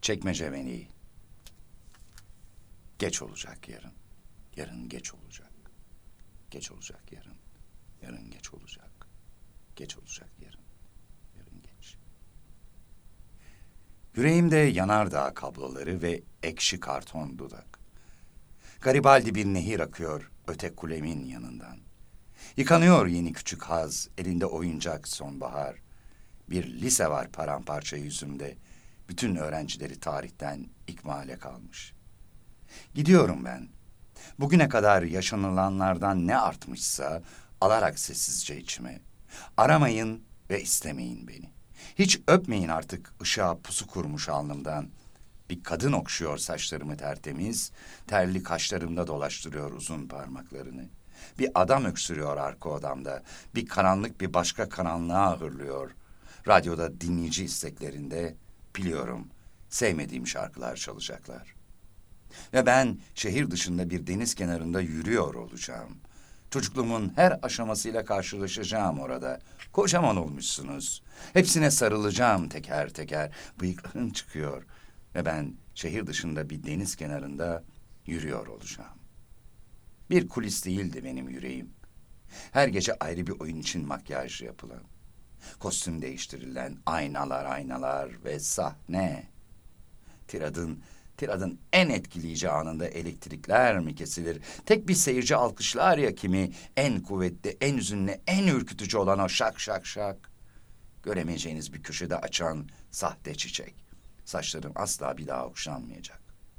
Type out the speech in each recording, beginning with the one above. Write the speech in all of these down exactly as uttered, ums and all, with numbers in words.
Çekmece Meleği. Geç olacak yarın. Yarın geç olacak. Geç olacak yarın. Yarın geç olacak. Geç olacak yarın. Yarın geç. Yüreğimde yanardağ kabloları ve ekşi karton dudak. Garibaldi bir nehir akıyor öte kulemin yanından. Yıkanıyor yeni küçük haz, elinde oyuncak sonbahar. Bir lise var paramparça yüzümde. Bütün öğrencileri tarihten ikmale kalmış. Gidiyorum ben. Bugüne kadar yaşanılanlardan ne artmışsa alarak sessizce içime. Aramayın ve istemeyin beni. Hiç öpmeyin artık ışığa pusu kurmuş alnımdan. Bir kadın okşuyor saçlarımı tertemiz, terli kaşlarımda dolaştırıyor uzun parmaklarını. Bir adam öksürüyor arka odamda, bir karanlık bir başka karanlığa hırlıyor. Radyoda dinleyici isteklerinde biliyorum sevmediğim şarkılar çalacaklar. Ve ben şehir dışında bir deniz kenarında yürüyor olacağım. Çocukluğumun her aşamasıyla karşılaşacağım orada. Kocaman olmuşsunuz. Hepsine sarılacağım teker teker. Bıyıklarım çıkıyor. Ve ben şehir dışında bir deniz kenarında yürüyor olacağım. Bir kulis değildi benim yüreğim. Her gece ayrı bir oyun için makyaj yapılan, kostüm değiştirilen aynalar aynalar ve sahne. Tiradın, tiradın en etkileyici anında elektrikler mi kesilir? Tek bir seyirci alkışlar ya kimi, en kuvvetli, en üzünlü, en ürkütücü olan o şak şak şak. Göremeyeceğiniz bir köşede açan sahte çiçek. Saçlarım asla bir daha okşanmayacak.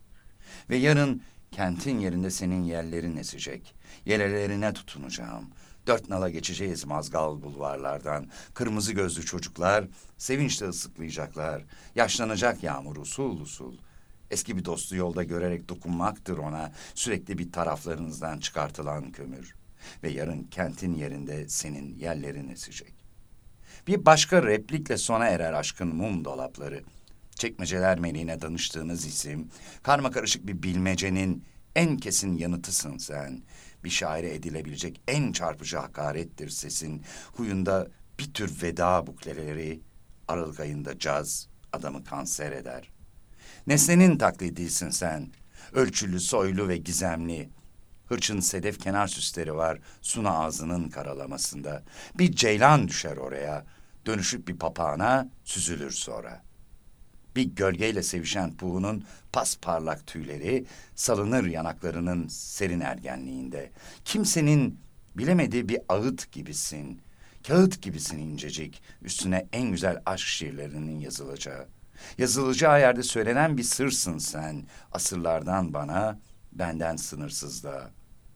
Ve yarın kentin yerinde senin yerlerin esecek. Yelelerine tutunacağım. Dört nala geçeceğiz mazgal bulvarlardan. Kırmızı gözlü çocuklar sevinçle ıslıklayacaklar. Yaşlanacak yağmur usul usul. Eski bir dostu yolda görerek dokunmaktır ona. Sürekli bir taraflarınızdan çıkartılan kömür. Ve yarın kentin yerinde senin yerlerin esecek. Bir başka replikle sona erer aşkın mum dolapları. Çekmeceler Meleğine danıştığınız isim, karmakarışık bir bilmecenin en kesin yanıtısın sen. Bir şaire edilebilecek en çarpıcı hakarettir sesin. Huyunda bir tür veda bukleleri, Aralık ayında caz adamı kanser eder. Nesnenin taklidisin sen, ölçülü, soylu ve gizemli. Hırçın sedef kenar süsleri var Suna ağzının karalamasında. Bir ceylan düşer oraya, dönüşüp bir papağana süzülür sonra. Bir gölgeyle sevişen puğunun pasparlak tüyleri salınır yanaklarının serin ergenliğinde. Kimsenin bilemediği bir ağıt gibisin, kağıt gibisin incecik, üstüne en güzel aşk şiirlerinin yazılacağı. Yazılacağı yerde söylenen bir sırsın sen, asırlardan bana, benden sınırsızlığa.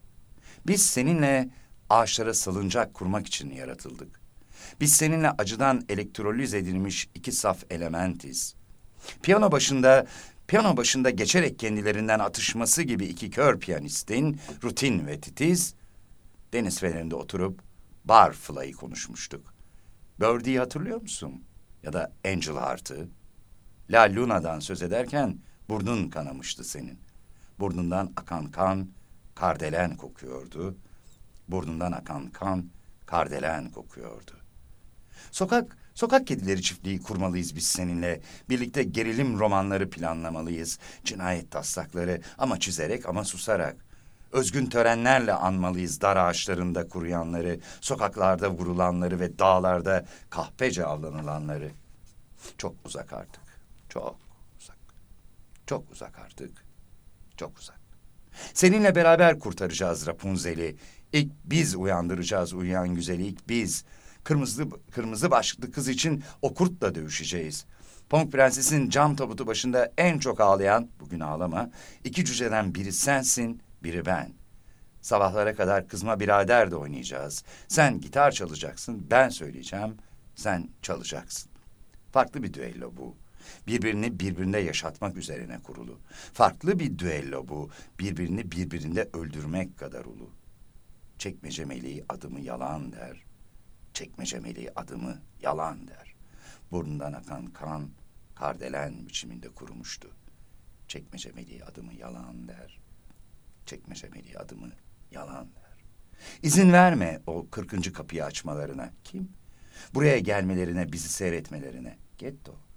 Biz seninle ağaçlara salıncak kurmak için yaratıldık. Biz seninle acıdan elektroliz edilmiş iki saf elementiz. Piyano başında, piyano başında geçerek kendilerinden atışması gibi iki kör piyanistin, rutin ve titiz, deniz fenerinde oturup Barfly'ı konuşmuştuk. Birdie'yi hatırlıyor musun? Ya da Angel Heart'ı? La Luna'dan söz ederken burnun kanamıştı senin. Burnundan akan kan, kardelen kokuyordu. Burnundan akan kan, kardelen kokuyordu. Sokak, sokak kedileri çiftliği kurmalıyız biz seninle. Birlikte gerilim romanları planlamalıyız. Cinayet taslakları ama çizerek ama susarak. Özgün törenlerle anmalıyız dar ağaçlarında kuruyanları, sokaklarda vurulanları ve dağlarda kahpece avlanılanları. Çok uzak artık, çok uzak. Çok uzak artık, çok uzak. Seninle beraber kurtaracağız Rapunzel'i. İlk biz uyandıracağız uyuyan güzeli, ilk biz. Kırmızı, kırmızı başlıklı kız için o kurtla dövüşeceğiz. Pamuk Prenses'in cam tabutu başında en çok ağlayan, bugün ağlama, iki cüceden biri sensin, biri ben. Sabahlara kadar kızma birader de oynayacağız. Sen gitar çalacaksın, ben söyleyeceğim, sen çalacaksın. Farklı bir düello bu. Birbirini birbirinde yaşatmak üzerine kurulu. Farklı bir düello bu. Birbirini birbirinde öldürmek kadar ulu. Çekmece Meleği adımı yalan der. Çekmece Meleği adımı yalan der. Burnundan akan kan kardelen biçiminde kurumuştu. Çekmece Meleği adımı yalan der. Çekmece Meleği adımı yalan der. İzin verme o kırkıncı kapıyı açmalarına. Kim? Buraya gelmelerine, bizi seyretmelerine. Getto.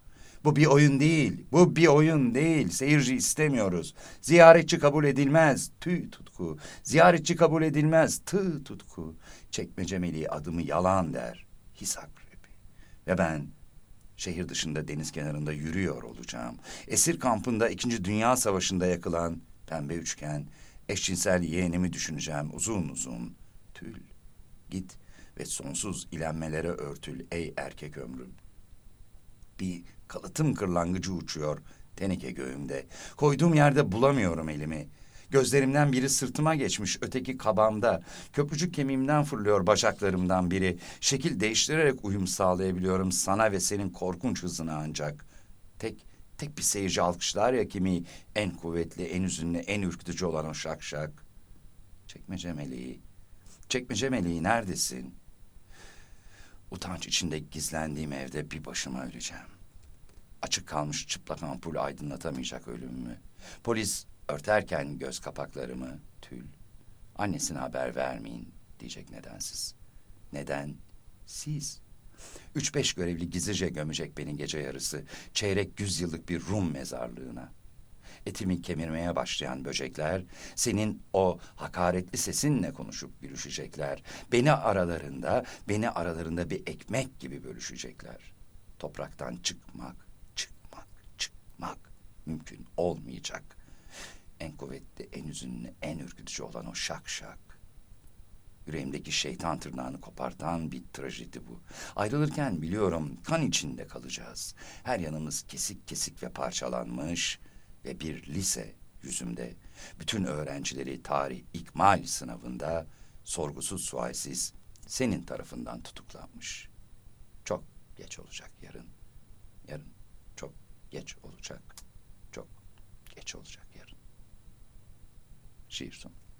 Bu bir oyun değil, bu bir oyun değil. Seyirci istemiyoruz. Ziyaretçi kabul edilmez, tüy tutku. Ziyaretçi kabul edilmez, tığ tutku. Çekmece meleği adımı yalan der, his akrebi. Ve ben şehir dışında deniz kenarında yürüyor olacağım. Esir kampında İkinci Dünya Savaşı'nda yakılan pembe üçgen, eşcinsel yeğenimi düşüneceğim uzun uzun. Tül, git ve sonsuz ilenmelere örtül ey erkek ömrüm. Bir kalıtım kırlangıcı uçuyor teneke göğümde. Koyduğum yerde bulamıyorum elimi. Gözlerimden biri sırtıma geçmiş, öteki kabamda. Köprücük kemiğimden fırlıyor bacaklarımdan biri. Şekil değiştirerek uyum sağlayabiliyorum sana ve senin korkunç hızına ancak. Tek, tek bir seyirci alkışlar ya kimi, en kuvvetli, en üzünlü, en ürkütücü olan o şak şak. Çekmece meleği, çekmece meleği neredesin? Utanç içinde gizlendiğim evde bir başıma öleceğim. Açık kalmış çıplak ampul aydınlatamayacak ölümümü. Polis örterken göz kapaklarımı, tül. Annesine haber vermeyin diyecek nedensiz. Neden? Siz. Üç beş görevli gizlice gömecek beni gece yarısı. Çeyrek yüzyıllık bir Rum mezarlığına. Etimi kemirmeye başlayan böcekler senin o hakaretli sesinle konuşup gülüşecekler. Beni aralarında, beni aralarında bir ekmek gibi bölüşecekler. Topraktan çıkmak, çıkmak, çıkmak mümkün olmayacak. En kuvvetli, en üzünlü, en ürkütücü olan o şak şak. Yüreğimdeki şeytan tırnağını kopartan bir trajedi bu. Ayrılırken biliyorum kan içinde kalacağız. Her yanımız kesik kesik ve parçalanmış ve bir lise yüzümde bütün öğrencileri tarih ikmal sınavında sorgusuz sualsiz senin tarafından tutuklanmış. Çok geç olacak yarın. Yarın çok geç olacak. Çok geç olacak yarın. Şiir sonu.